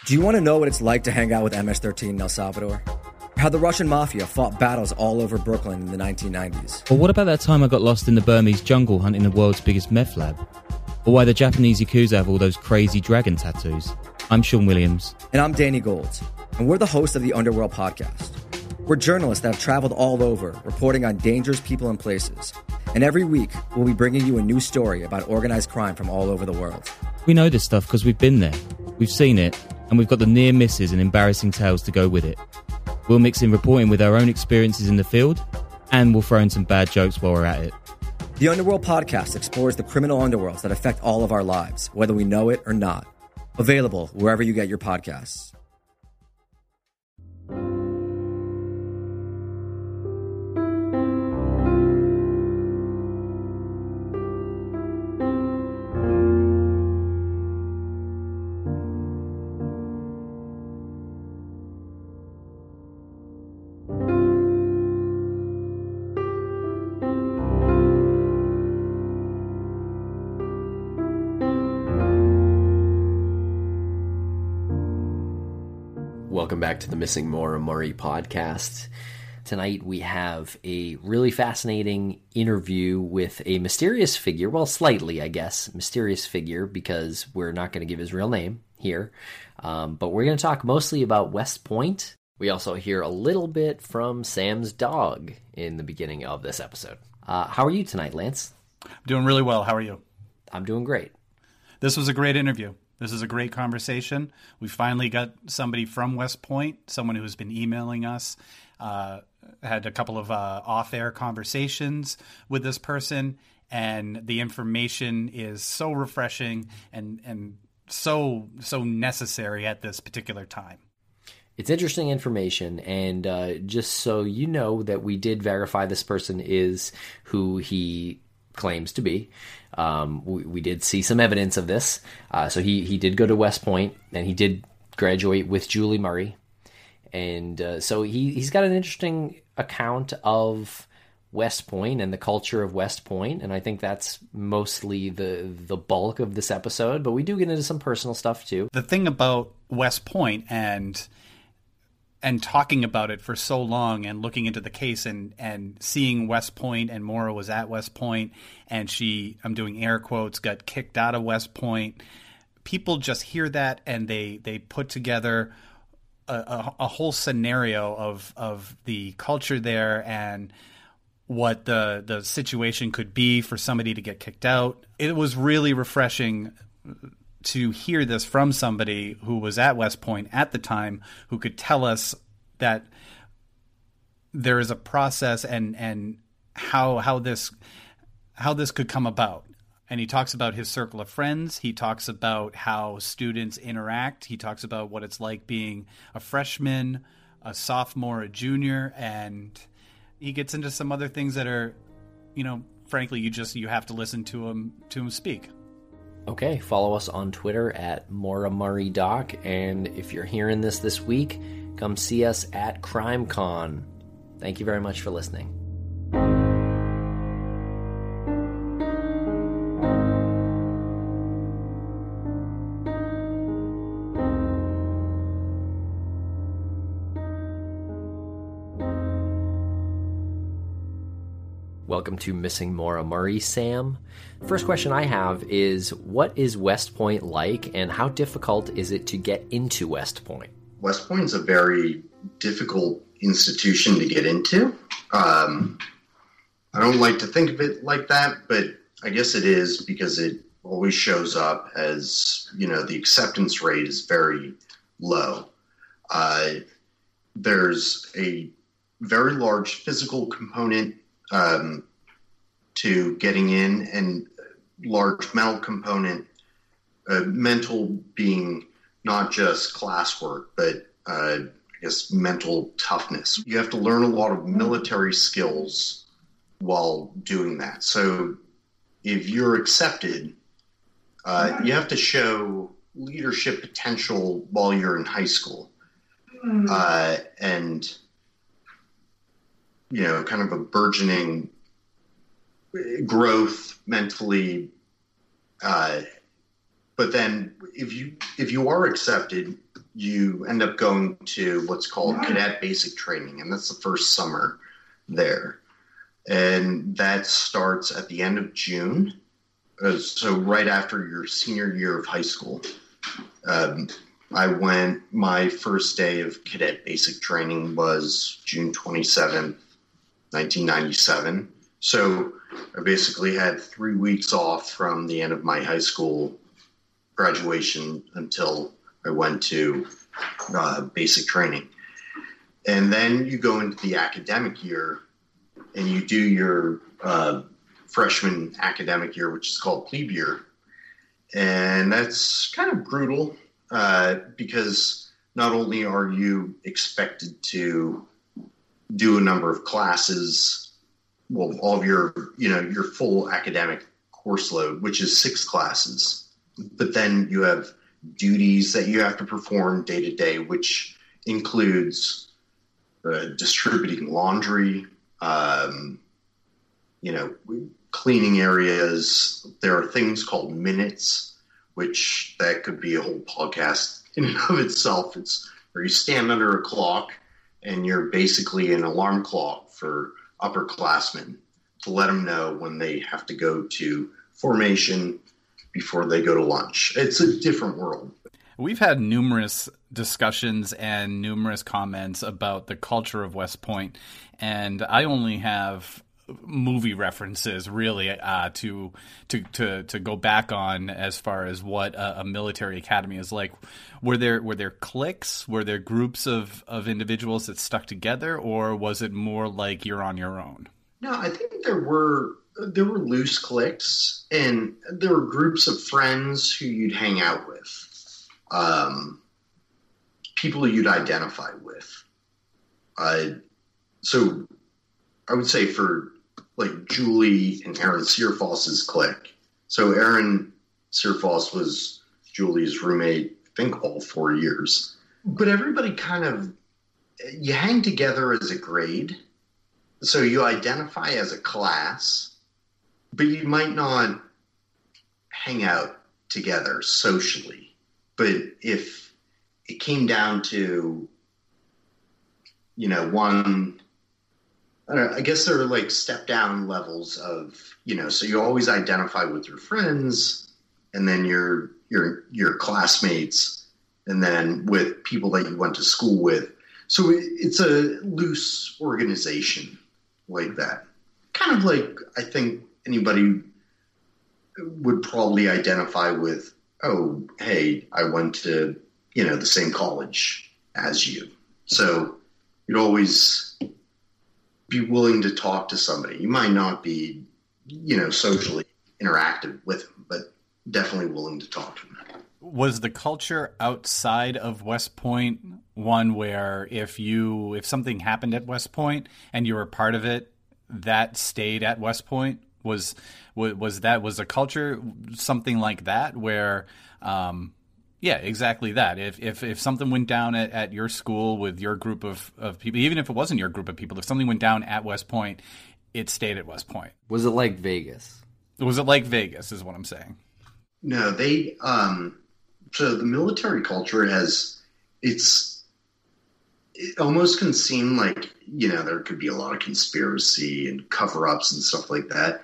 Do you want to know what it's like to hang out with MS-13 in El Salvador? How the Russian mafia fought battles all over Brooklyn in the 1990s? Or what about that time I got lost in the Burmese jungle hunting the world's biggest meth lab? Or why the Japanese Yakuza have all those crazy dragon tattoos? I'm Sean Williams. And I'm Danny Gold. And we're the hosts of the Underworld Podcast. We're journalists that have traveled all over, reporting on dangerous people and places. And every week, we'll be bringing you a new story about organized crime from all over the world. We know this stuff because we've been there, we've seen it, and we've got the near misses and embarrassing tales to go with it. We'll mix in reporting with our own experiences in the field, and we'll throw in some bad jokes while we're at it. The Underworld Podcast explores the criminal underworlds that affect all of our lives, whether we know it or not. Available wherever you get your podcasts. Welcome back to the Missing Maura Murray podcast. Tonight we have a really fascinating interview with a mysterious figure, well, slightly, I guess, mysterious figure, because we're not going to give his real name here. But we're going to talk mostly about West Point. We also hear a little bit from Sam's dog in the beginning of this episode. How are you tonight, Lance? I'm doing really well. How are you? I'm doing great. This was a great interview. This is a great conversation. We finally got somebody from West Point, someone who's been emailing us, had a couple of off-air conversations with this person, and the information is so refreshing and so necessary at this particular time. It's interesting information, and just so you know that we did verify this person is who he claims to be. We did see some evidence of this. So he did go to West Point, and he did graduate with Julie Murray. And so he's got an interesting account of West Point and the culture of West Point, and I think that's mostly the bulk of this episode, but we do get into some personal stuff too. The thing about West Point and talking about it for so long and looking into the case and seeing West Point, and Maura was at West Point, and she, I'm doing air quotes, got kicked out of West Point. People just hear that and they put together a whole scenario of the culture there and what the situation could be for somebody to get kicked out. It was really refreshing to hear this from somebody who was at West Point at the time, who could tell us that there is a process and how this could come about. And he talks about his circle of friends. He talks about how students interact. He talks about what it's like being a freshman, a sophomore, a junior, and he gets into some other things that are, frankly, you have to listen to him speak. Okay, follow us on Twitter at MauraMurrayDoc, and if you're hearing this week, come see us at CrimeCon. Thank you very much for listening. Welcome to Missing Maura Murray, Sam. First question I have is, what is West Point like, and how difficult is it to get into West Point? West Point is a very difficult institution to get into. I don't like to think of it like that, but I guess it is, because it always shows up as, the acceptance rate is very low. There's a very large physical component to getting in, and large mental component, mental being not just classwork, but I guess mental toughness. You have to learn a lot of military skills while doing that. So if you're accepted, you have to show leadership potential while you're in high school. And kind of a burgeoning growth mentally. But then if you are accepted, you end up going to what's called cadet basic training, and that's the first summer there. And that starts at the end of June, so right after your senior year of high school. My first day of cadet basic training was June 27th, 1997. So I basically had 3 weeks off from the end of my high school graduation until I went to basic training. And then you go into the academic year and you do your freshman academic year, which is called plebe year. And that's kind of brutal because not only are you expected to do a number of classes, well, all of your full academic course load, which is 6 classes, but then you have duties that you have to perform day to day, which includes distributing laundry, cleaning areas. There are things called minutes, which that could be a whole podcast in and of itself. It's where you stand under a clock and you're basically an alarm clock for upperclassmen to let them know when they have to go to formation before they go to lunch. It's a different world. We've had numerous discussions and numerous comments about the culture of West Point, and I only have movie references really to go back on as far as what a military academy is like. Were there cliques? Were there groups of individuals that stuck together, or was it more like you're on your own? No, I think there were loose cliques, and there were groups of friends who you'd hang out with. People you'd identify with. So I would say for like Julie and Aaron Searfoss's clique. So Aaron Searfoss was Julie's roommate, I think all 4 years. But everybody you hang together as a grade. So you identify as a class, but you might not hang out together socially. But if it came down to, I guess there are like step down levels of, so you always identify with your friends and then your classmates and then with people that you went to school with. So it's a loose organization like that. Kind of like I think anybody would probably identify with, oh, hey, I went to, the same college as you. So you'd always be willing to talk to somebody. You might not be, socially interactive with them, but definitely willing to talk to them. Was the culture outside of West Point one where if something happened at West Point and you were part of it, that stayed at West Point? Was the culture something like that where, yeah, exactly that. If something went down at your school with your group of people, even if it wasn't your group of people, if something went down at West Point, it stayed at West Point. Was it like Vegas? Was it like Vegas is what I'm saying. No, they, so the military culture it almost can seem like, there could be a lot of conspiracy and cover-ups and stuff like that.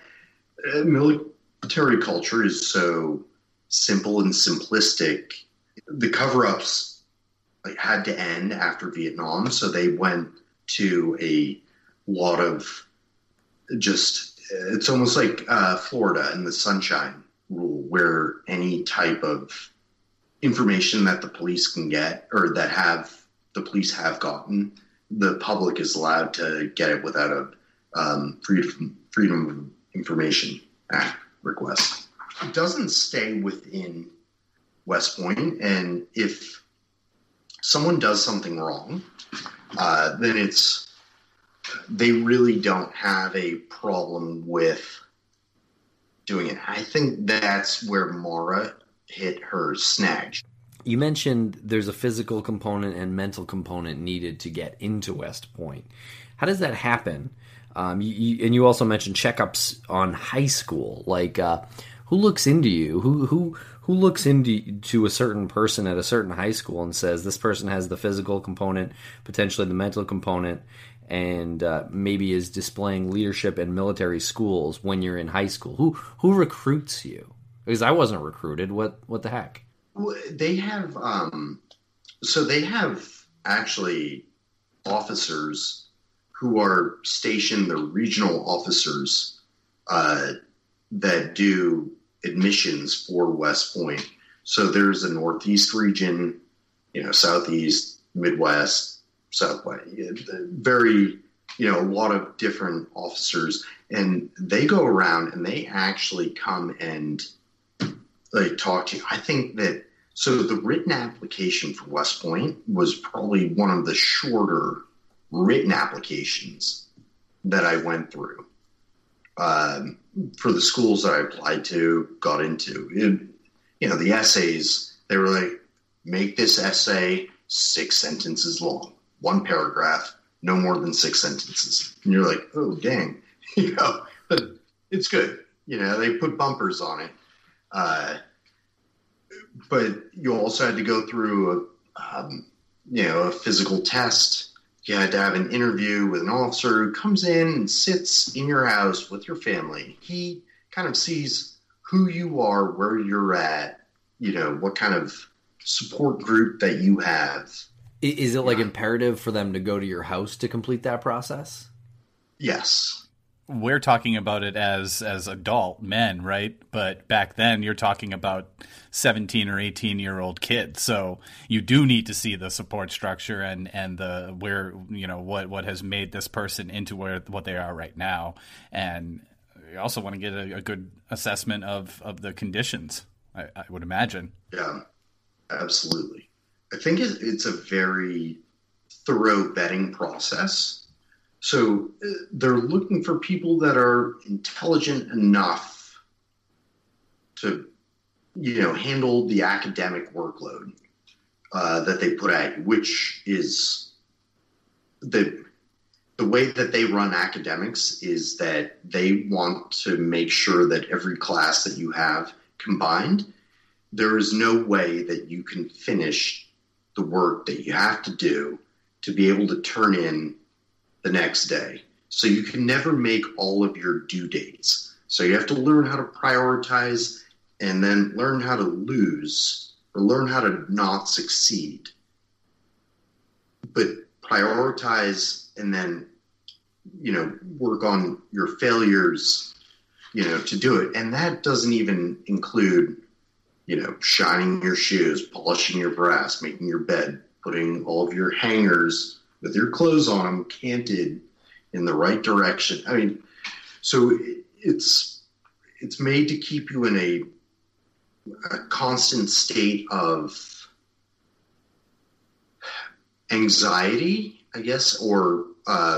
Military culture is so simple and simplistic. The cover-ups had to end after Vietnam, so they went to a lot of it's almost like Florida and the Sunshine Rule, where any type of information that the police can get or that the police have gotten, the public is allowed to get it without a Freedom of Information Act request. It doesn't stay within West Point, and if someone does something wrong, then they really don't have a problem with doing it. I think that's where Mara hit her snag. You mentioned there's a physical component and mental component needed to get into West Point. How does that happen? And you also mentioned checkups on high school. Like, who looks into you? looks into a certain person at a certain high school and says this person has the physical component, potentially the mental component, and maybe is displaying leadership in military schools when you're in high school? Who recruits you? Because I wasn't recruited. What the heck? Well, they have they have actually officers who are stationed, the regional officers that do admissions for West Point. So there's a Northeast region, Southeast, Midwest, Southwest, very, a lot of different officers, and they go around and they actually come and talk to you. I think that, so the written application for West Point was probably one of the shorter written applications that I went through. For the schools that I applied to, got into, the essays, they were like, make this essay 6 sentences long, 1 paragraph, no more than 6 sentences. And you're like, oh, dang, but it's good. They put bumpers on it. But you also had to go through a physical test. You had to have an interview with an officer who comes in and sits in your house with your family. He kind of sees who you are, where you're at, what kind of support group that you have. Is it imperative for them to go to your house to complete that process? Yes. We're talking about it as adult men, right? But back then you're talking about 17 or 18-year-old kids. So you do need to see the support structure and the where, what has made this person into what they are right now. And you also want to get a good assessment of the conditions, I would imagine. Yeah, absolutely. I think it's a very thorough vetting process. So they're looking for people that are intelligent enough to, handle the academic workload that they put at you, which is the way that they run academics is that they want to make sure that every class that you have combined, there is no way that you can finish the work that you have to do to be able to turn in the next day. So you can never make all of your due dates. So you have to learn how to prioritize and then learn how to lose or learn how to not succeed. But prioritize and then, work on your failures, to do it. And that doesn't even include, shining your shoes, polishing your brass, making your bed, putting all of your hangers with your clothes on them canted in the right direction. I mean, so it's made to keep you in a constant state of anxiety, I guess, or how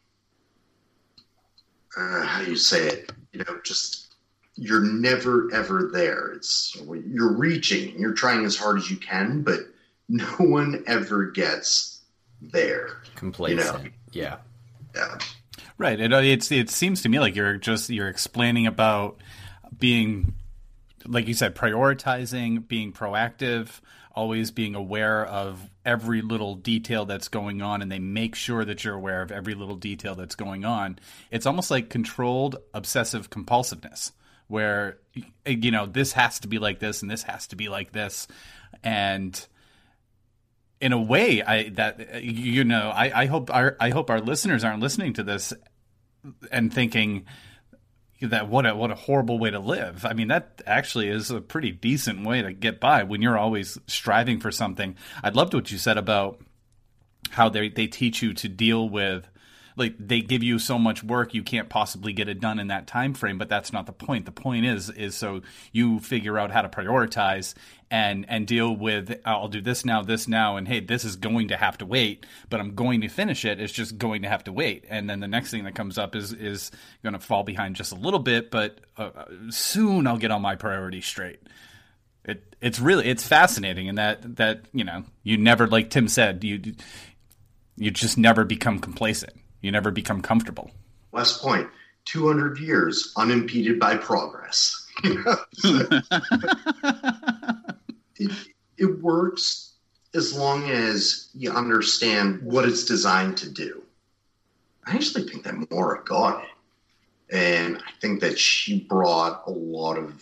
do you say it? Just you're never ever there. It's you're reaching, you're trying as hard as you can, but no one ever gets there. Complacent. Yeah. Right. It seems to me like you're explaining about being, like you said, prioritizing, being proactive, always being aware of every little detail that's going on, and they make sure that you're aware of every little detail that's going on. It's almost like controlled obsessive compulsiveness, where this has to be like this and this has to be like this, and in a way, I hope our listeners aren't listening to this and thinking that what a horrible way to live. I mean, that actually is a pretty decent way to get by when you're always striving for something. I loved what you said about how they teach you to deal with, like, they give you so much work you can't possibly get it done in that time frame, but that's not the point. The point is so you figure out how to prioritize and deal with, I'll do this now, and hey, this is going to have to wait, but I'm going to finish it. It's just going to have to wait. And then the next thing that comes up is going to fall behind just a little bit, but soon I'll get all my priorities straight. It's fascinating in that you never, like Tim said, you just never become complacent. You never become comfortable. West Point, 200 years unimpeded by progress. You know? It works as long as you understand what it's designed to do. I actually think that Maura got it. And I think that she brought a lot of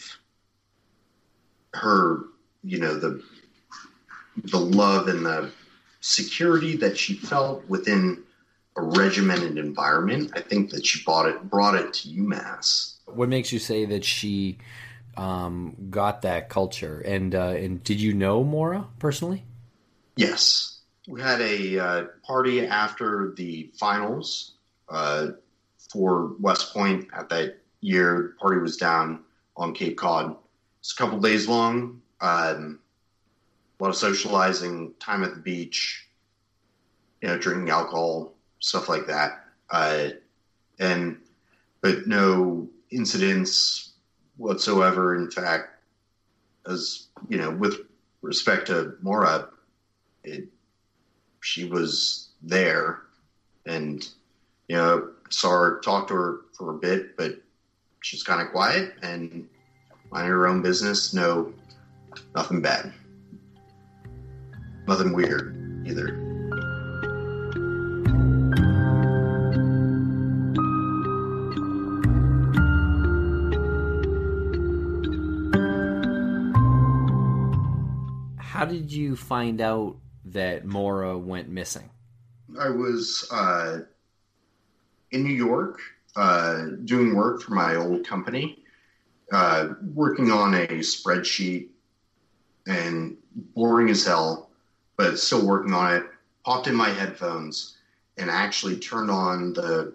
her, the love and the security that she felt within a regimented environment. I think that she brought it to UMass. What makes you say that she got that culture? And did you know Maura personally? Yes. We had a party after the finals for West Point at that year. The party was down on Cape Cod. It's a couple days long. A lot of socializing, time at the beach, drinking alcohol, stuff like that. But no incidents whatsoever. In fact, as with respect to Maura, she was there, and saw her, talked to her for a bit, but she's kind of quiet and minding her own business. No, nothing bad, nothing weird either. How did you find out that Maura went missing? I was in New York doing work for my old company, working on a spreadsheet and boring as hell, but still working on it. Popped in my headphones and actually turned on the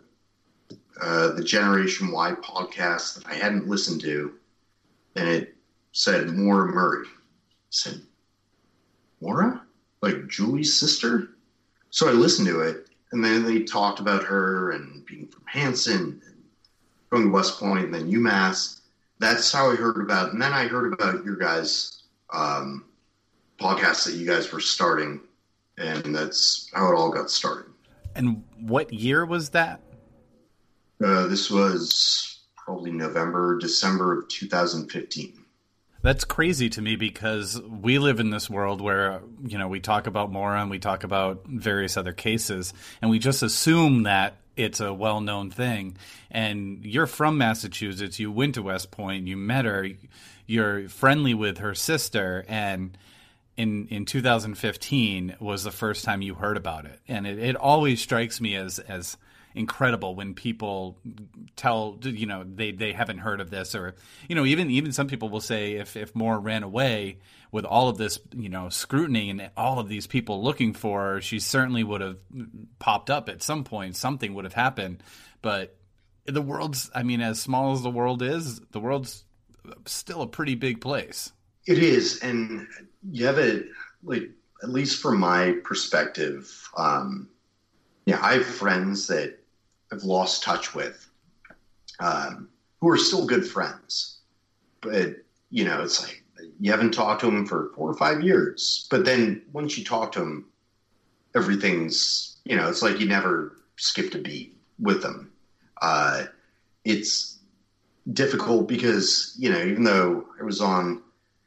Generation Y podcast that I hadn't listened to, and it said Maura Murray. I said, Maura? Like Julie's sister? So I listened to it, and then they talked about her and being from Hanson and going to West Point and then UMass. That's how I heard about it. And then I heard about your guys' podcast that you guys were starting, and that's how it all got started. And what year was that? This was probably November, December of 2015. That's crazy to me because we live in this world where, we talk about Maura and we talk about various other cases, and we just assume that it's a well-known thing. And you're from Massachusetts. You went to West Point. You met her. You're friendly with her sister. And in 2015 was the first time you heard about it. And it always strikes me as incredible when people tell, they haven't heard of this, or, even some people will say if Maura ran away with all of this, scrutiny and all of these people looking for her, she certainly would have popped up at some point. Something would have happened. But the world's, as small as the world's still a pretty big place. It is. And you have it, at least from my perspective, I have friends that I've lost touch with, who are still good friends. But, it's like you haven't talked to them for 4 or 5 years. But then once you talk to them, everything's, it's like you never skipped a beat with them. It's difficult because, even though I was on,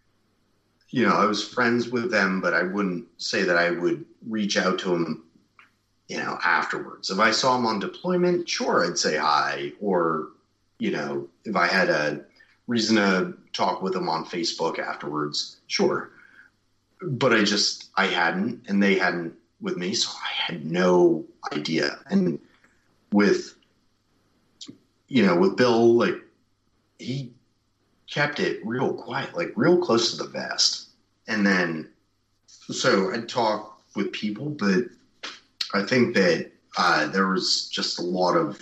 I was friends with them, but I wouldn't say that I would reach out to them afterwards. If I saw him on deployment, sure, I'd say hi. Or, if I had a reason to talk with him on Facebook afterwards, sure. But I hadn't, and they hadn't with me, so I had no idea. And with Bill, he kept it real quiet, real close to the vest. And then, so I'd talk with people, but I think that there was just a lot of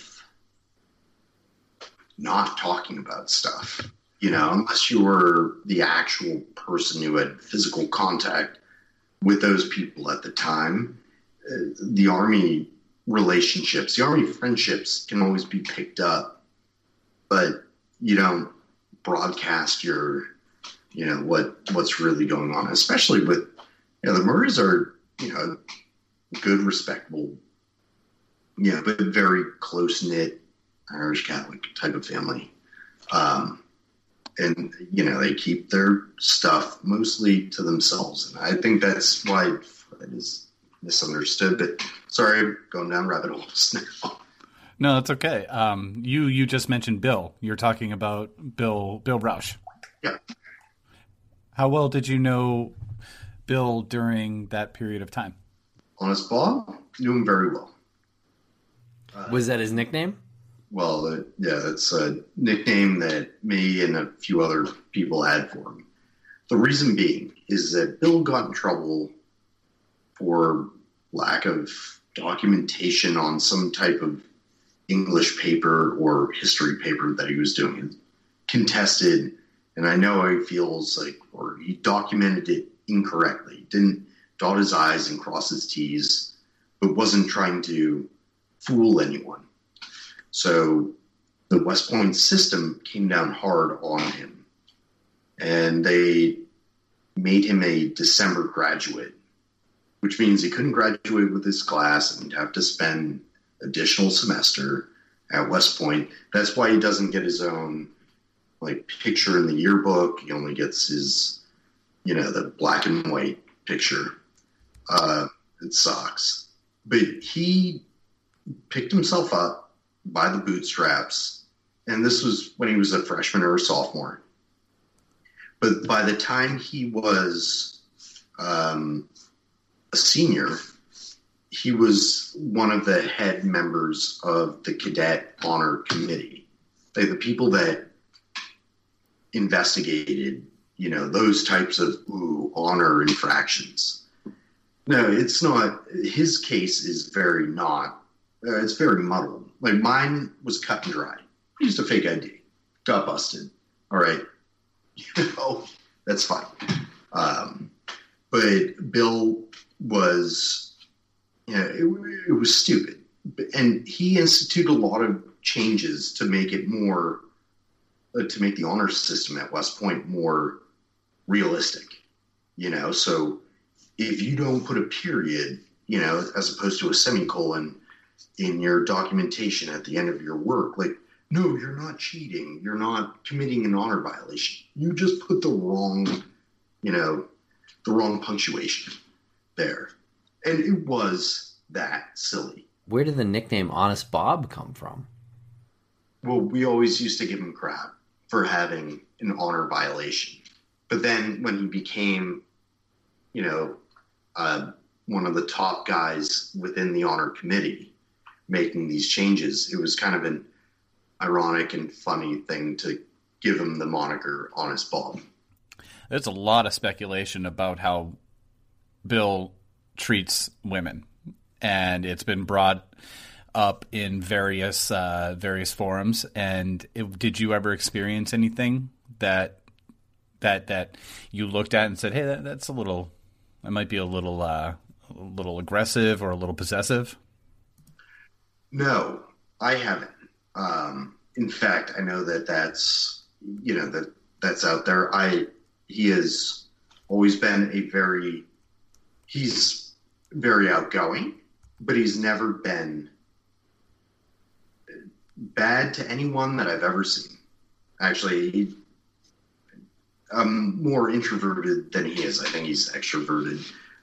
not talking about stuff, unless you were the actual person who had physical contact with those people at the time. The Army relationships, the Army friendships can always be picked up, but you don't broadcast your, what's really going on, especially with, the Murrays are, good, respectable, but very close-knit Irish Catholic type of family. And, they keep their stuff mostly to themselves. And I think that's why it is misunderstood. But sorry, going down rabbit holes now. No, that's okay. You just mentioned Bill. You're talking about Bill Rausch. Yeah. How well did you know Bill during that period of time? Honest Bob, knew him very well. Was that his nickname? Well, that's a nickname that me and a few other people had for him. The reason being is that Bill got in trouble for lack of documentation on some type of English paper or history paper that he was doing. Contested, and I know he feels like, or he documented it incorrectly. Didn't dot his I's and cross his T's, but wasn't trying to fool anyone. So the West Point system came down hard on him, and they made him a December graduate, which means he couldn't graduate with his class and he'd have to spend additional semester at West Point. That's why he doesn't get his own picture in the yearbook. He only gets his, the black and white picture. It sucks. But he picked himself up by the bootstraps, and this was when he was a freshman or a sophomore. But by the time he was a senior, he was one of the head members of the Cadet Honor Committee. The people that investigated, those types of honor infractions. No, it's not. His case is very not. It's very muddled. Mine was cut and dry. I used a fake ID, got busted. All right, that's fine. But Bill was, it was stupid, and he instituted a lot of changes to make it more, to make the honor system at West Point more realistic. So if you don't put a period, as opposed to a semicolon in your documentation at the end of your work, no, you're not cheating. You're not committing an honor violation. You just put the wrong, the wrong punctuation there. And it was that silly. Where did the nickname Honest Bob come from? Well, we always used to give him crap for having an honor violation. But then when he became, one of the top guys within the honor committee making these changes, it was kind of an ironic and funny thing to give him the moniker Honest Bob. There's a lot of speculation about how Bill treats women, and it's been brought up in various forums. And did you ever experience anything that you looked at and said, "Hey, that might be a little aggressive or a little possessive"? No, I haven't. In fact, I know that's out there. He has always been he's very outgoing, but he's never been bad to anyone that I've ever seen. Actually, I'm more introverted than he is. I think he's extroverted.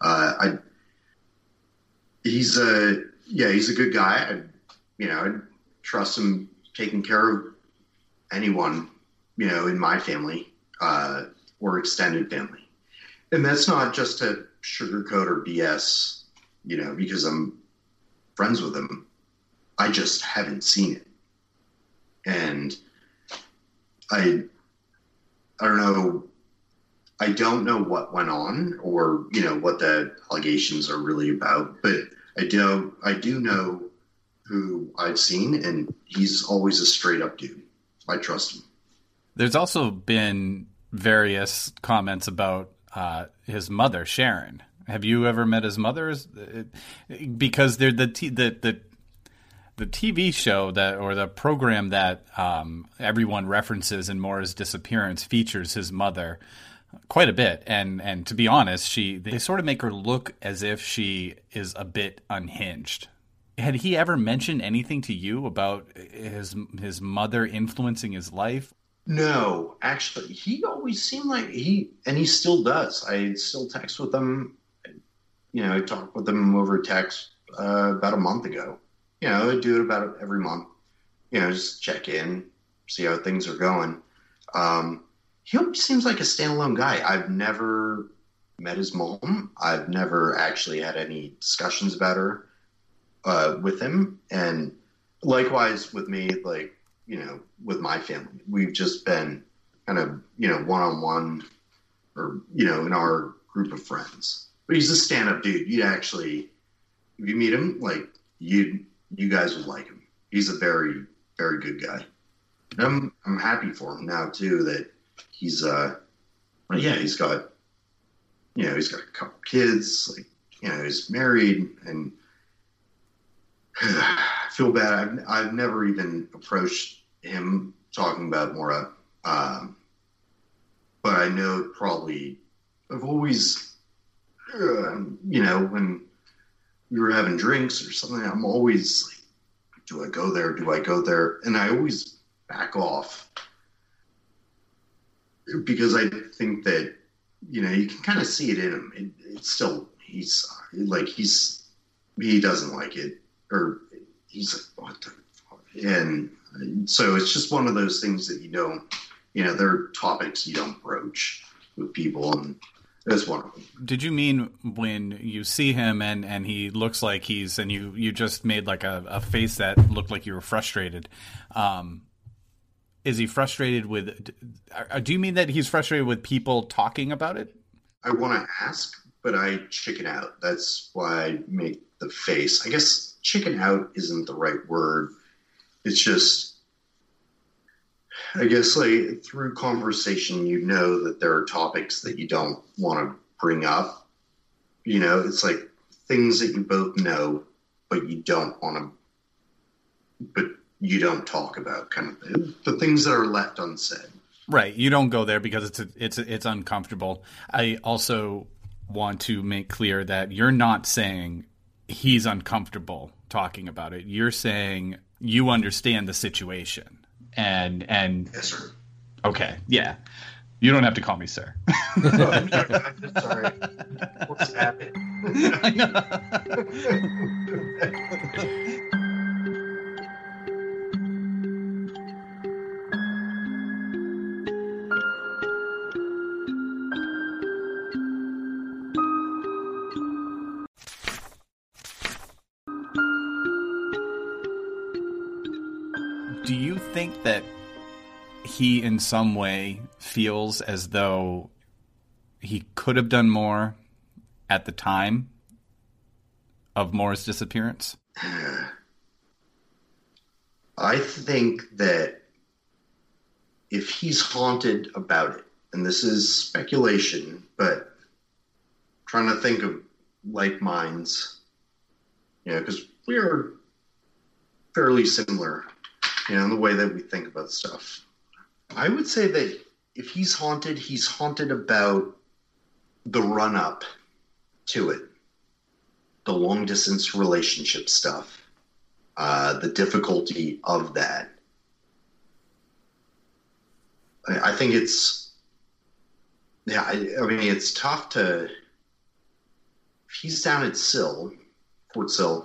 He's a good guy. I'd trust him taking care of anyone, in my family, or extended family. And that's not just to sugarcoat or BS, because I'm friends with him. I just haven't seen it. And I don't know. I don't know what went on or, what the allegations are really about, but I do know who I've seen, and he's always a straight up dude. I trust him. There's also been various comments about his mother, Sharon. Have you ever met his mother? Because they're the TV show or the program that everyone references in Maura's disappearance features his mother quite a bit, and to be honest, they sort of make her look as if she is a bit unhinged. Had he ever mentioned anything to you about his mother influencing his life? No, actually, he always seemed like he still does. I still text with him. I talked with him over text about a month ago. I do it about every month. Just check in, see how things are going. He always seems like a standalone guy. I've never met his mom. I've never actually had any discussions about her with him. And likewise with me, like, with my family, we've just been kind of, one-on-one or, in our group of friends. But he's a stand-up dude. If you meet him, like, you guys would like him. He's a very, very good guy. And I'm happy for him now too that he's he's got a couple kids, like, he's married, and I feel bad. I've never even approached him talking about Maura, but I know probably I've always, when we were having drinks or something, I'm always like, do I go there? Do I go there? And I always back off because I think that, you can kind of see it in him. It's still, he doesn't like it, or he's like, what the fuck? And so it's just one of those things that there are topics you don't broach with people, and that's one of them. Did you mean when you see him and he looks like and you just made like a face that looked like you were frustrated? Is he frustrated with, do you mean that he's frustrated with people talking about it? I want to ask, but I chicken out. That's why I make the face. I guess chicken out isn't the right word. It's just, I guess, like, through conversation, that there are topics that you don't want to bring up. It's like things that you both know, but you don't want to, but you don't talk about, kind of thing. The things that are left unsaid. Right. You don't go there because it's uncomfortable. I also want to make clear that you're not saying he's uncomfortable talking about it. You're saying you understand the situation. And Yes, sir. Okay. Yeah. You don't have to call me sir. I'm sorry. What's happening? I know. Do you think that he in some way feels as though he could have done more at the time of Maura's disappearance? I think that if he's haunted about it, and this is speculation, but trying to think of like minds, because we are fairly similar, in the way that we think about stuff. I would say that if he's haunted about the run up to it, the long distance relationship stuff, the difficulty of that. I think it's, it's tough to, if he's down at Fort Sill,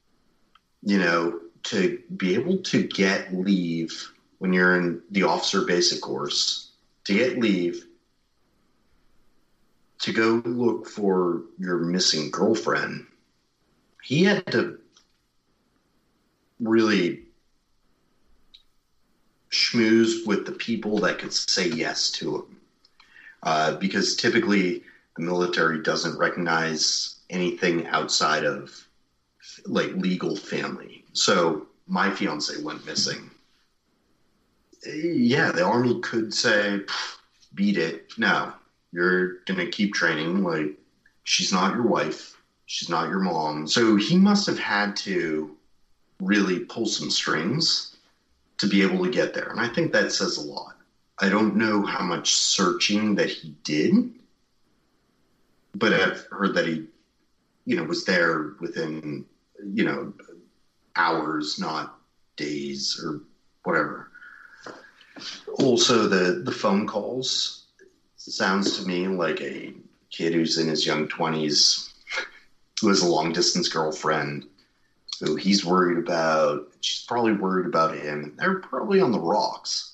to be able to get leave when you're in the officer basic course, to get leave to go look for your missing girlfriend, he had to really schmooze with the people that could say yes to him. Because typically the military doesn't recognize anything outside of like legal family. So my fiance went missing. Yeah, the Army could say, beat it. No, you're going to keep training. Like, she's not your wife. She's not your mom. So he must have had to really pull some strings to be able to get there. And I think that says a lot. I don't know how much searching that he did, but I've heard that he, was there within, hours, not days or whatever. Also, the phone calls sounds to me like a kid who's in his young 20s who has a long distance girlfriend who he's worried about. She's probably worried about him. And they're probably on the rocks.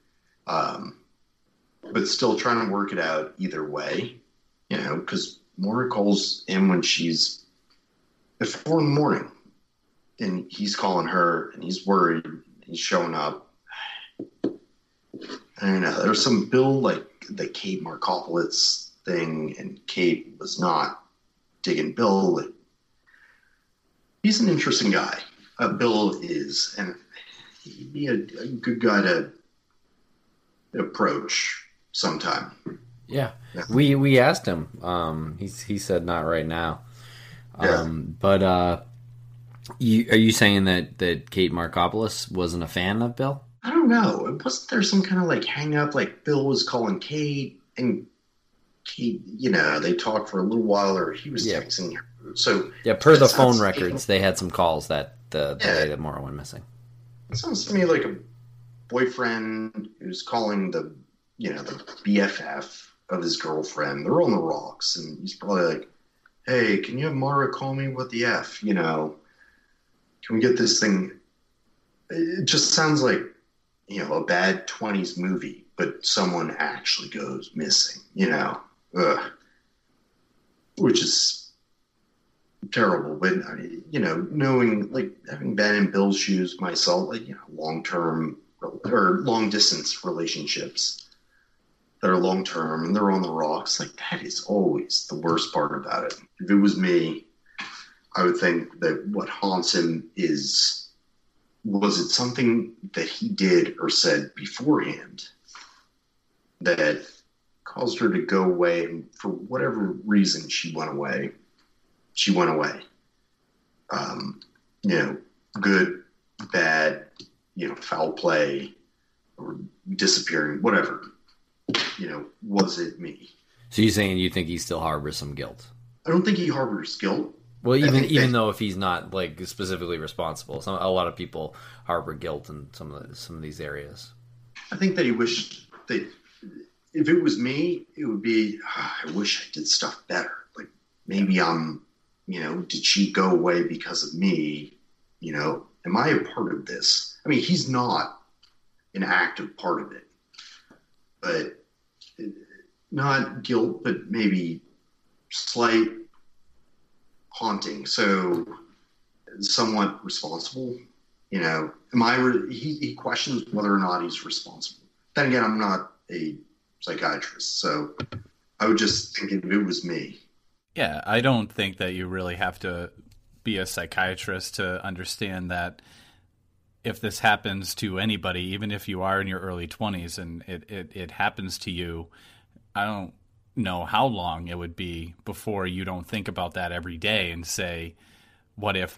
But still trying to work it out either way, because Moira calls him when she's at 4 a.m. and he's calling her and he's worried. He's showing up. I don't know. There's some Bill, like the Kate Markopolis thing, and Kate was not digging Bill. He's an interesting guy. Bill is, and he'd be a good guy to approach sometime. Yeah. We asked him. He said not right now. But are you saying that Kate Markopolis wasn't a fan of Bill? I don't know. Wasn't there some kind of like hang up? Like Bill was calling Kate, and Kate, they talked for a little while, or he was texting her. So per the phone records, they had some calls that the day that Moira went missing. It sounds to me like a boyfriend who's calling the BFF of his girlfriend. They're on the rocks, and he's probably like, "Hey, can you have Mara call me? What the F? Can we get this thing?" It just sounds like a bad 20s movie, but someone actually goes missing. Which is terrible. But knowing, like, having been in Bill's shoes myself, like long-term or long-distance relationships that are long-term and they're on the rocks, like, that is always the worst part about it. If it was me, I would think that what haunts him was it something that he did or said beforehand that caused her to go away, and for whatever reason she went away. Good, bad, foul play, or disappearing, whatever. Was it me? So you're saying you think he still harbors some guilt? I don't think he harbors guilt. Well, even though if he's not like specifically responsible, a lot of people harbor guilt in some of these areas. I think that he wished that if it was me, it would be, I wish I did stuff better. Like maybe did she go away because of me? Am I a part of this? I mean, he's not an active part of it, but not guilt, but maybe slight haunting. So somewhat responsible, he questions whether or not he's responsible. Then again, I'm not a psychiatrist, so I would just think if it was me. Yeah, I don't think that you really have to be a psychiatrist to understand that if this happens to anybody, even if you are in your early 20s and it happens to you, I don't know how long it would be before you don't think about that every day and say, what if?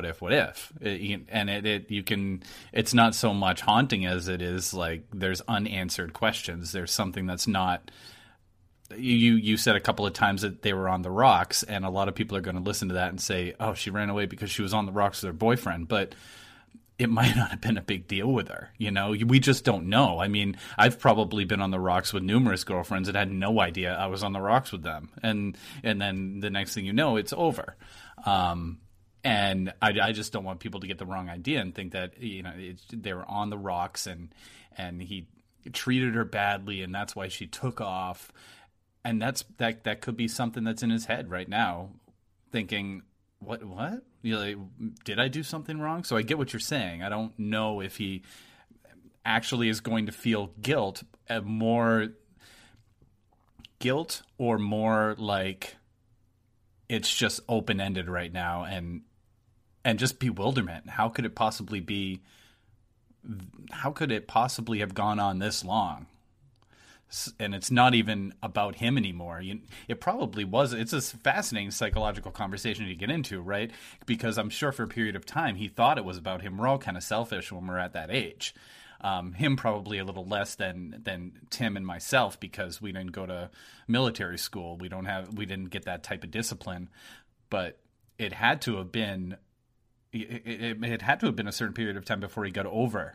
It's not so much haunting as it is like there's unanswered questions. There's something that's not. You said a couple of times that they were on the rocks, and a lot of people are going to listen to that and say, "Oh, she ran away because she was on the rocks with her boyfriend," but it might not have been a big deal with her. We just don't know. I mean, I've probably been on the rocks with numerous girlfriends and had no idea I was on the rocks with them. And then the next thing you know, it's over. And I just don't want people to get the wrong idea and think that, they were on the rocks and he treated her badly and that's why she took off. And that could be something that's in his head right now, thinking, what? Did I do something wrong? So I get what you're saying. I don't know if he actually is going to feel guilt, more guilt or more like it's just open-ended right now and just bewilderment. How could it possibly be? How could it possibly have gone on this long? And it's not even about him anymore. It probably was. It's a fascinating psychological conversation to get into, right? Because I'm sure for a period of time he thought it was about him. We're all kind of selfish when we're at that age. Him probably a little less than Tim and myself because we didn't go to military school. We didn't get that type of discipline. But it had to have been. It had to have been a certain period of time before he got over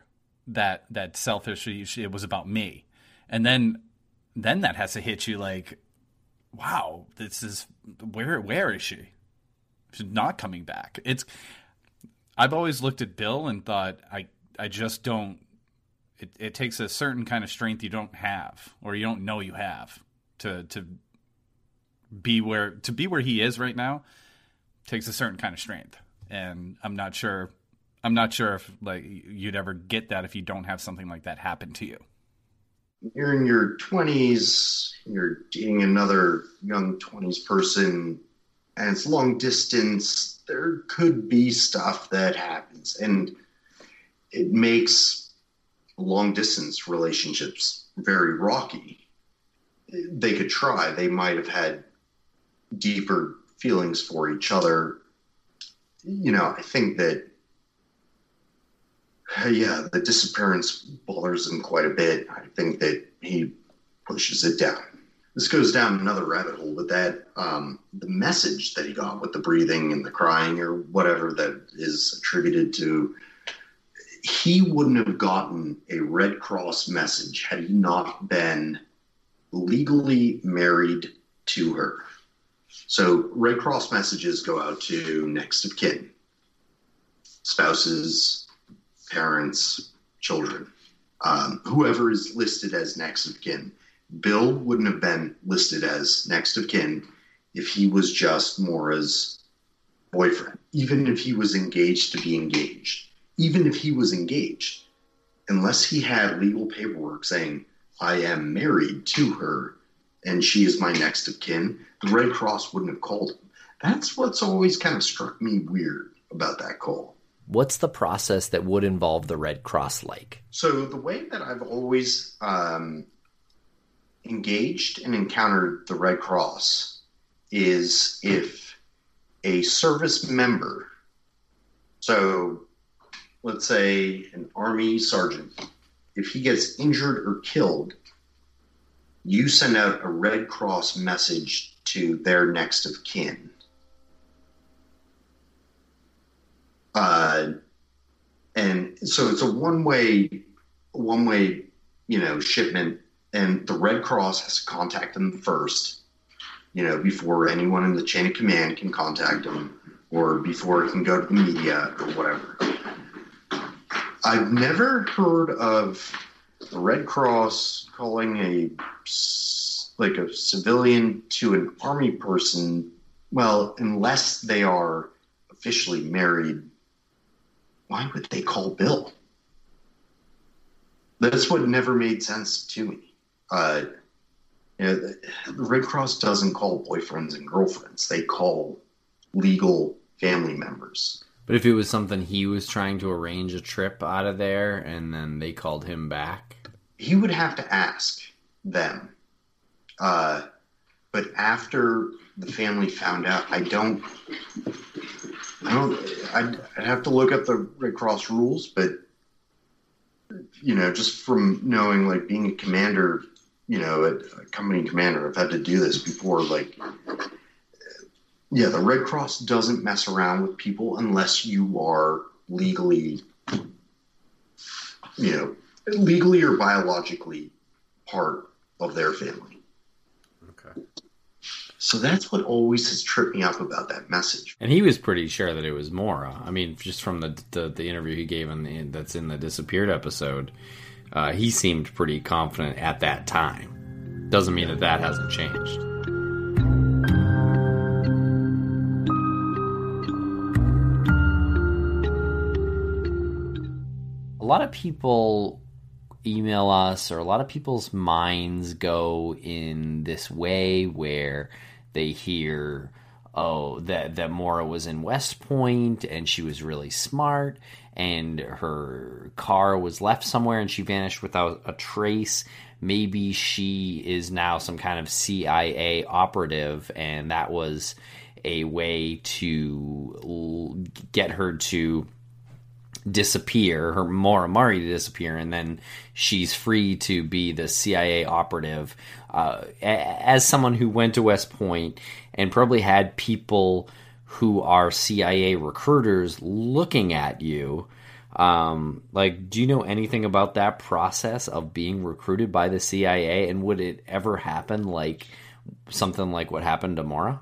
that selfish, it was about me. And then that has to hit you like, wow, this is, where is she? She's not coming back. I've always looked at Bill and thought, I just don't, it takes a certain kind of strength you don't have, or you don't know you have, to be where he is right now. Takes a certain kind of strength. And I'm not sure if like you'd ever get that if you don't have something like that happen to you. You're in your 20s, you're dating another young 20s person, and it's long distance. There could be stuff that happens, and it makes long distance relationships very rocky. They could try. They might have had deeper feelings for each other. I think that, the disappearance bothers him quite a bit. I think that he pushes it down. This goes down another rabbit hole, but that the message that he got with the breathing and the crying or whatever that is attributed to, he wouldn't have gotten a Red Cross message had he not been legally married to her. So Red Cross messages go out to next of kin, spouses, parents, children, whoever is listed as next of kin. Bill wouldn't have been listed as next of kin if he was just Maura's boyfriend, even if he was engaged to be engaged, even if he was engaged, unless he had legal paperwork saying, I am married to her and she is my next of kin, the Red Cross wouldn't have called him. That's what's always kind of struck me weird about that call. What's the process that would involve the Red Cross like? So the way that I've always engaged and encountered the Red Cross is if a service member, so let's say an Army sergeant, if he gets injured or killed, you send out a Red Cross message to their next of kin. And so it's a one-way, shipment, and the Red Cross has to contact them first, before anyone in the chain of command can contact them, or before it can go to the media or whatever. I've never heard of the Red Cross calling a civilian to an Army person, well, unless they are officially married. Why would they call Bill? That's what never made sense to me. The Red Cross doesn't call boyfriends and girlfriends. They call legal family members. But if it was something he was trying to arrange a trip out of there and then they called him back? He would have to ask them. But after the family found out, I'd have to look up the Red Cross rules, but, just from knowing, being a commander, a company commander, I've had to do this before, the Red Cross doesn't mess around with people unless you are legally or biologically part of their family. Okay. So that's what always has tripped me up about that message. And he was pretty sure that it was Maura. I mean, just from the interview he gave that's in the Disappeared episode, he seemed pretty confident at that time. Doesn't mean that hasn't changed. A lot of people email us, or a lot of people's minds go in this way where they hear, that Maura was in West Point and she was really smart and her car was left somewhere and she vanished without a trace. Maybe she is now some kind of CIA operative and that was a way to get her to disappear, her Maura Murray to disappear, and then she's free to be the CIA operative. As someone who went to West Point and probably had people who are CIA recruiters looking at you, Like, do you know anything about that process of being recruited by the CIA, and would it ever happen like something like what happened to Maura?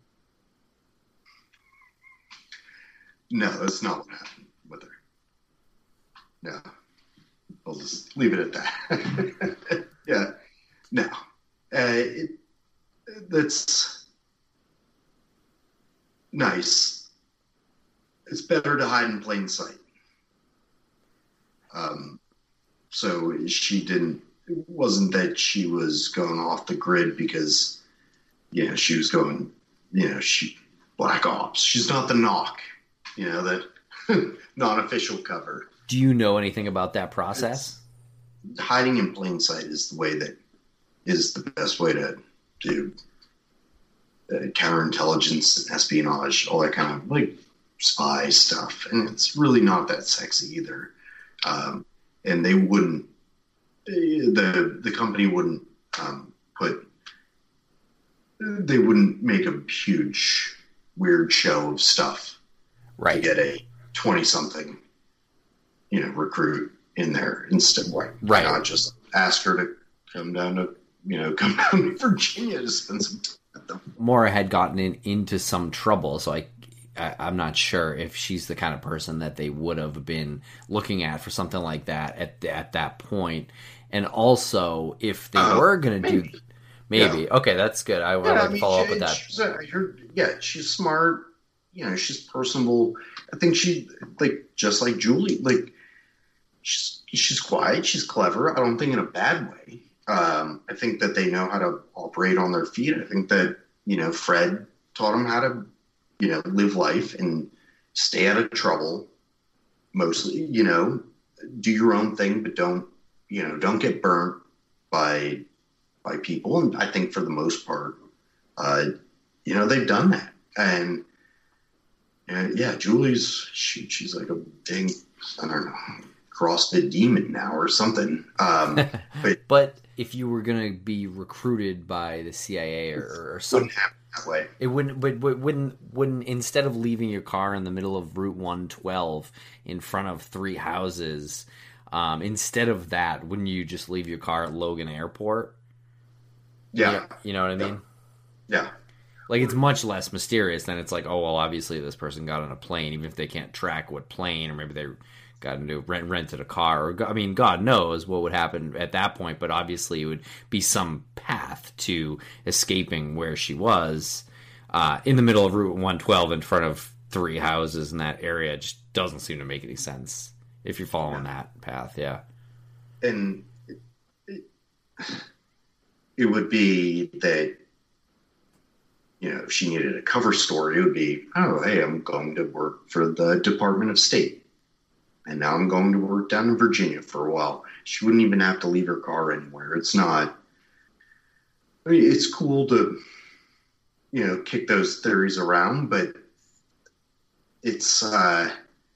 No, that's not what happened with her. No. I'll just leave it at that. Yeah. No. That's nice. It's better to hide in plain sight. So it wasn't that she was going off the grid because, she was going, Black Ops. She's not the Knock, that non-official cover. Do you know anything about that process? Hiding in plain sight is the best way to do counterintelligence, espionage, all that kind of like spy stuff. And it's really not that sexy either. And they wouldn't, the company wouldn't they wouldn't make a huge weird show of stuff to get a 20-something, recruit in there instead. Right. Not just ask her to come down to Virginia to spend some time with them. Maura had gotten into some trouble, so I'm not sure if she's the kind of person that they would have been looking at for something like that at that point. And also, if they were going to do... Maybe. Yeah. Okay, that's good. I want to follow up with that. She's smart. She's personable. I think she, just like Julie, she's quiet. She's clever. I don't think in a bad way. I think that they know how to operate on their feet. I think that, Fred taught them how to, live life and stay out of trouble. Mostly, do your own thing, but don't get burnt by people. And I think for the most part, they've done that. And Julie's, she's like a dang, I don't know, CrossFit demon now or something. But if you were going to be recruited by the CIA or something, wouldn't happen that way. It wouldn't instead of leaving your car in the middle of Route 112 in front of 3 houses, instead of that, wouldn't you just leave your car at Logan Airport? Yeah. You know what I mean? Yeah. Like, it's much less mysterious than it's like, oh, well, obviously this person got on a plane, even if they can't track what plane, or maybe they got into rented a car, or God knows what would happen at that point, but obviously it would be some path to escaping where she was in the middle of Route 112 in front of 3 houses in that area. It just doesn't seem to make any sense if you're following that path, yeah. And it would be that, if she needed a cover story, it would be, oh, hey, I'm going to work for the Department of State. And now I'm going to work down in Virginia for a while. She wouldn't even have to leave her car anywhere. It's not, it's cool to, kick those theories around, but it's, the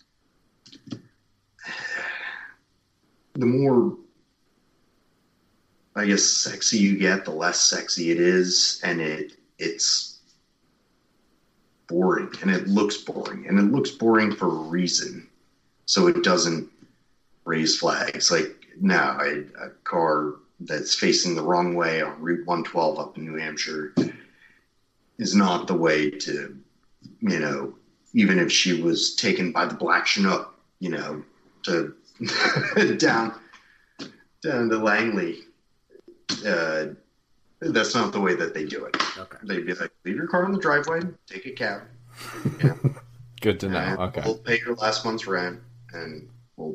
more, I guess, sexy you get, the less sexy it is. And it's boring, and it looks boring, and it looks boring for a reason. So it doesn't raise flags. Like, now, a car that's facing the wrong way on Route 112 up in New Hampshire is not the way to, even if she was taken by the Black Chinook, to down to Langley. That's not the way that they do it. Okay. They'd be like, leave your car in the driveway, take a cab. Good to know. Okay. We'll pay your last month's rent, and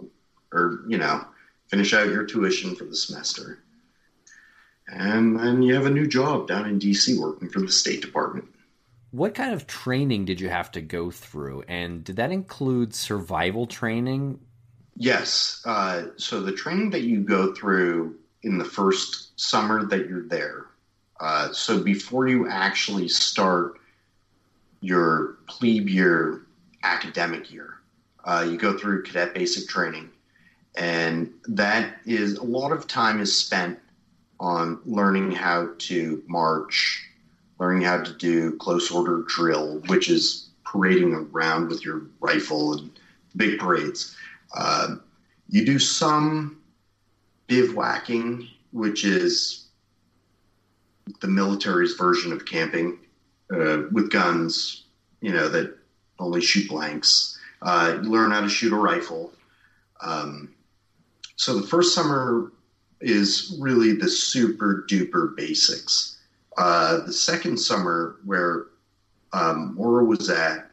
finish out your tuition for the semester. And then you have a new job down in D.C. working for the State Department. What kind of training did you have to go through? And did that include survival training? Yes. So the training that you go through in the first summer that you're there, so before you actually start your plebe year academic year, you go through cadet basic training, and that is a lot of time is spent on learning how to march, learning how to do close order drill, which is parading around with your rifle and big parades. You do some bivouacking, which is the military's version of camping, with guns, that only shoot blanks. You learn how to shoot a rifle. So the first summer is really the super duper basics. The second summer, where Maura was at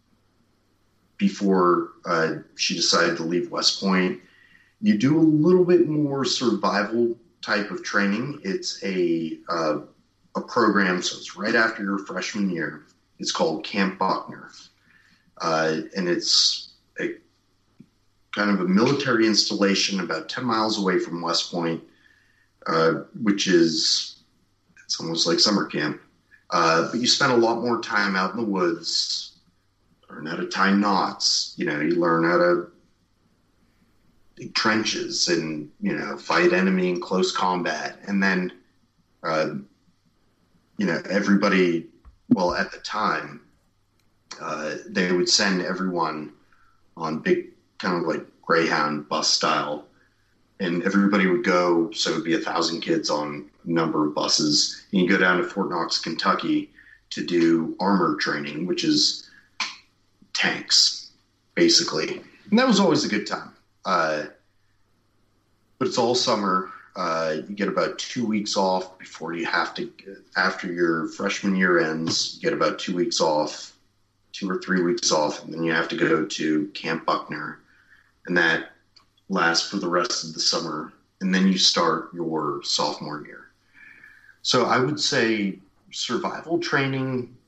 before she decided to leave West Point, you do a little bit more survival type of training. It's a program, so it's right after your freshman year. It's called Camp Buckner, and it's a kind of a military installation about 10 miles away from West Point, which is, it's almost like summer camp. But you spend a lot more time out in the woods, learn how to tie knots. You learn how to dig trenches and, fight enemy in close combat. And then, everybody, well, at the time, they would send everyone on big, kind of like Greyhound bus style, and everybody would go. So it would be 1,000 kids on a number of buses, and you go down to Fort Knox, Kentucky, to do armor training, which is tanks, basically. And that was always a good time. But it's all summer. You get about 2 weeks off before you have to, after your freshman year ends, you get about 2 weeks off, 2 or 3 weeks off, and then you have to go to Camp Buckner. And that lasts for the rest of the summer. And then you start your sophomore year. So I would say survival training,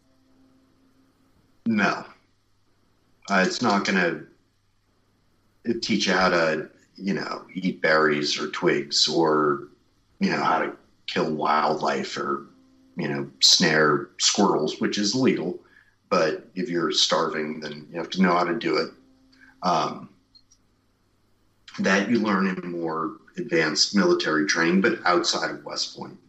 no. It's not going to teach you how to, eat berries or twigs, or, how to kill wildlife, or, snare squirrels, which is illegal. But if you're starving, then you have to know how to do it. That you learn in more advanced military training, but outside of West Point.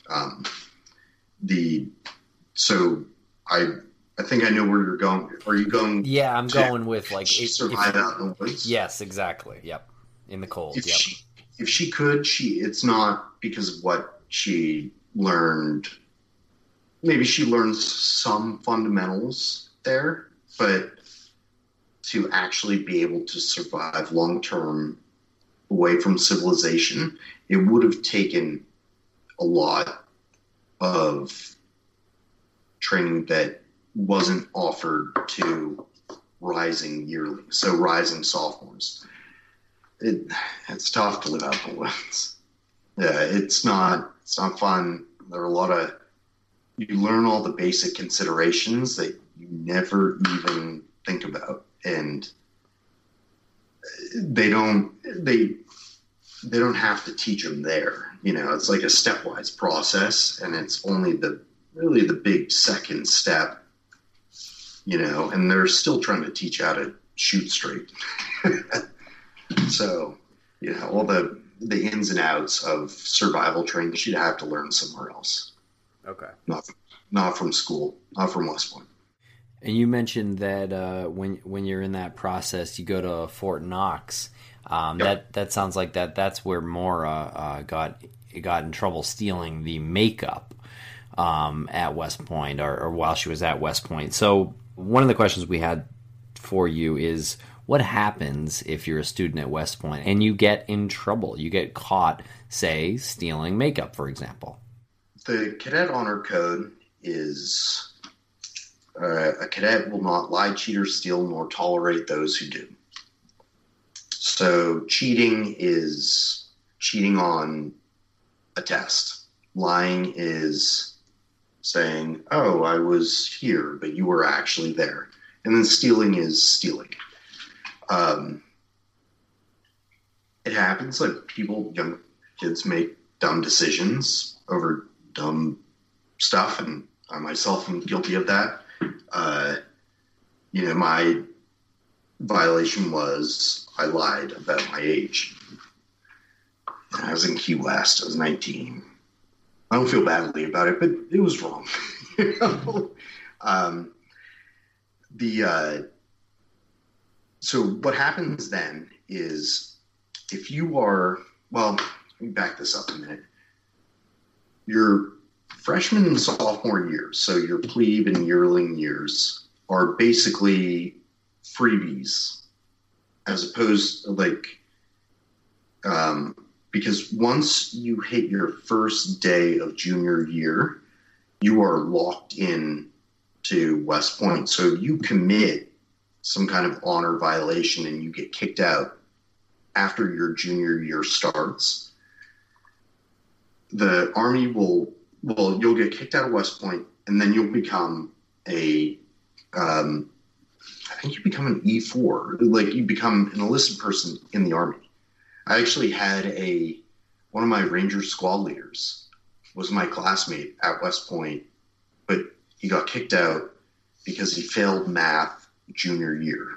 So I think I know where you're going. Are you going? Yeah, I'm going with like survive out in the woods. Yes, exactly. Yep, in the cold. If she could, it's not because of what she learned. Maybe she learns some fundamentals there, but to actually be able to survive long term away from civilization, it would have taken a lot of training that wasn't offered to rising yearlings, so rising sophomores. It's tough to live out in the woods. Yeah, it's not fun. There are you learn all the basic considerations that you never even think about, and they don't have to teach them there. It's like a stepwise process, and it's only the big second step, and they're still trying to teach how to shoot straight. So, all the ins and outs of survival training, she'd have to learn somewhere else. Okay. Not from school, not from West Point. And you mentioned that when you're in that process, you go to Fort Knox. Yep. That sounds like that's where Maura got in trouble stealing the makeup at West Point, or while she was at West Point. So one of the questions we had for you is, what happens if you're a student at West Point and you get in trouble? You get caught, say, stealing makeup, for example. The Cadet Honor Code is a cadet will not lie, cheat, or steal, nor tolerate those who do. So cheating is cheating on a test. Lying is saying, oh, I was here, but you were actually there. And then stealing is stealing. It happens, like young kids make dumb decisions over dumb stuff, and I myself am guilty of that. My violation was I lied about my age. I was in Key West. I was 19. I don't feel badly about it, but it was wrong. So what happens then is if you are, well, let me back this up a minute. Your freshman and sophomore years, so your plebe and yearling years, are basically freebies, as opposed to because once you hit your first day of junior year, you are locked in to West Point. So you commit some kind of honor violation and you get kicked out after your junior year starts. The Army you'll get kicked out of West Point, and then you'll become I think you become an E4, like you become an enlisted person in the Army. I actually had one of my Ranger squad leaders was my classmate at West Point, but he got kicked out because he failed math junior year.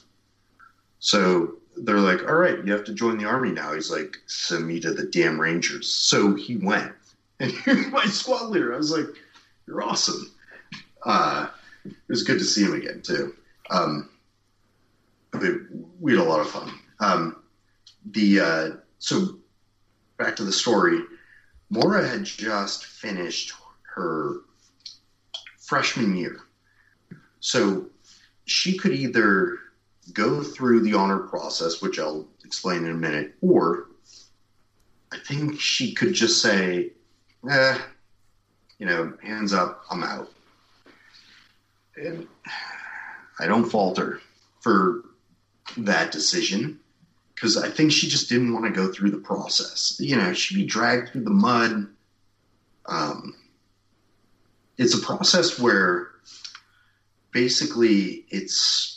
So they're like, all right, you have to join the Army now. He's like, send me to the damn Rangers. So he went. And he was my squad leader. I was like, you're awesome. It was good to see him again, too. We had a lot of fun. So back to the story. Maura had just finished her freshman year. So she could either go through the honor process, which I'll explain in a minute, or I think she could just say, hands up, I'm out. And I don't fault her for that decision, because I think she just didn't want to go through the process. She'd be dragged through the mud. It's a process where basically I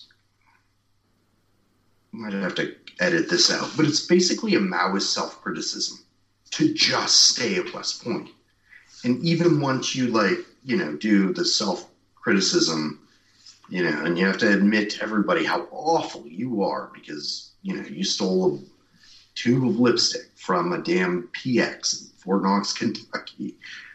might have to edit this out, but it's basically a Maoist self-criticism to just stay at West Point. And even once you do the self-criticism, and you have to admit to everybody how awful you are because, you stole a tube of lipstick from a damn PX in Fort Knox, Kentucky.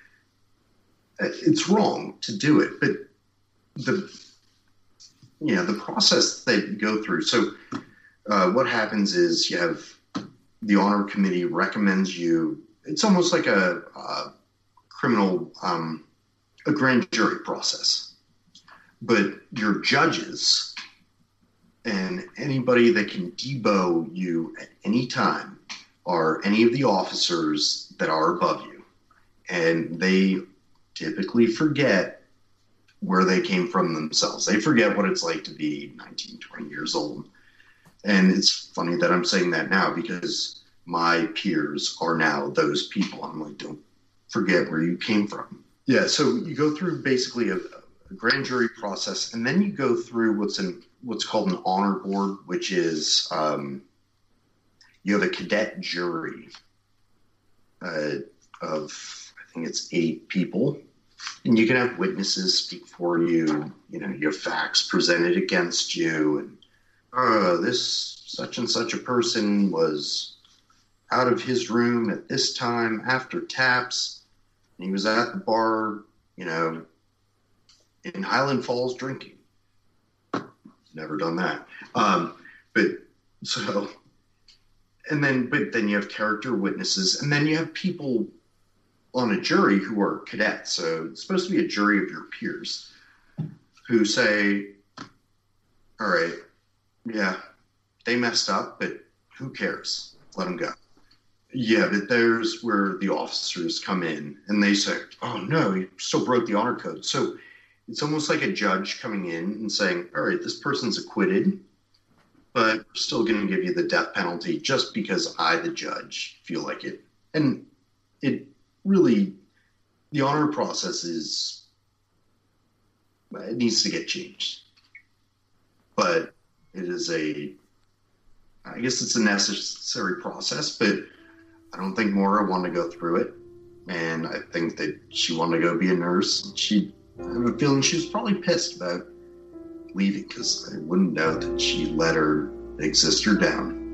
It's wrong to do it, but the process that you go through. So what happens is you have the honor committee recommends you. It's almost like a criminal, a grand jury process. But your judges and anybody that can debo you at any time are any of the officers that are above you. And they typically forget where they came from themselves. They forget what it's like to be 19, 20 years old. And it's funny that I'm saying that now because my peers are now those people. I'm like, don't forget where you came from. Yeah, so you go through basically a grand jury process, and then you go through what's called an honor board, which is you have a cadet jury of I think it's 8 people, and you can have witnesses speak for you. You have facts presented against you, and this such and such a person was out of his room at this time after taps, and he was at the bar, in Highland Falls drinking. Never done that. But then you have character witnesses, and then you have people on a jury who are cadets. So it's supposed to be a jury of your peers who say, all right, yeah, they messed up, but who cares? Let them go. Yeah, but there's where the officers come in and they say, oh no, he still broke the honor code. So it's almost like a judge coming in and saying, all right, this person's acquitted, but we're still going to give you the death penalty just because I, the judge, feel like it. And it really, the honor process it needs to get changed. But it is I guess it's a necessary process, but I don't think Maura wanted to go through it. And I think that she wanted to go be a nurse. I have a feeling she was probably pissed about leaving because I wouldn't doubt that she let her big sister down.